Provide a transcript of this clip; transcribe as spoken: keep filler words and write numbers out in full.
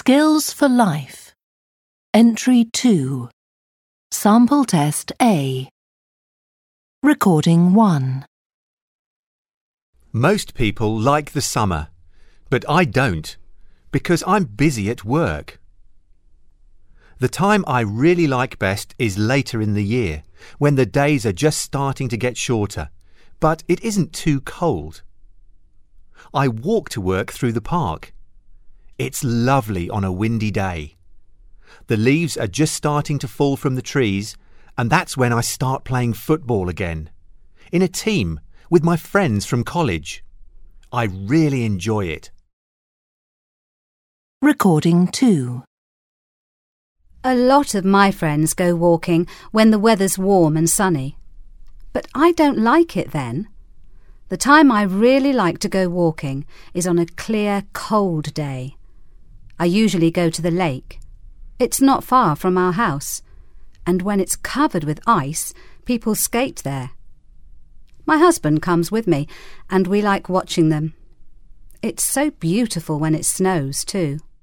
Skills for Life. Entry two. Sample Test A. Recording one. Most people like the summer, but I don't, because I'm busy at work. The time I really like best is later in the year, when the days are just starting to get shorter, but it isn't too cold. I walk to work through the park. It's lovely on a windy day. The leaves are just starting to fall from the trees, and that's when I start playing football again, in a team with my friends from college. I really enjoy it. Recording two. A lot of my friends go walking when the weather's warm and sunny. But I don't like it then. The time I really like to go walking is on a clear, cold day. I usually go to the lake. It's not far from our house, and when it's covered with ice, people skate there. My husband comes with me, and we like watching them. It's so beautiful when it snows too.